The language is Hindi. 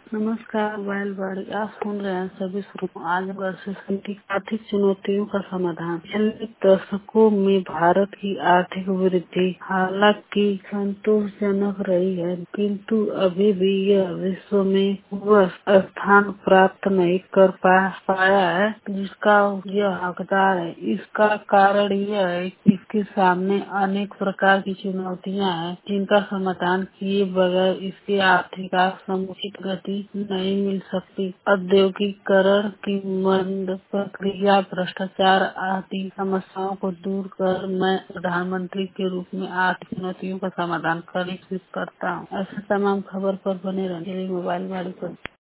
नमस्कार। बैलगाड़ी आप सुन रहे हैं सभी श्रोताओं। आज वर्षों से आर्थिक चुनौतियों का समाधान। पिछले दशकों में भारत की आर्थिक वृद्धि हालांकि संतोषजनक रही है, किंतु अभी भी यह विश्व में वह स्थान प्राप्त नहीं कर पाया है जिसका यह हकदार है। इसका कारण यह है कि इसके सामने अनेक प्रकार की चुनौतियां हैं, जिनका समाधान किए बगैर इसकी आर्थिक समुचित गति नहीं मिल सकती। औद्योगिकीकरण की मंद प्रक्रिया, भ्रष्टाचार आदि समस्याओं को दूर कर मैं प्रधानमंत्री के रूप में आर्थिक चुनौतियों का समाधान सुनिश्चित करता हूँ। ऐसे तमाम खबर पर बने रहने के लिए मोबाइल गाड़ी पर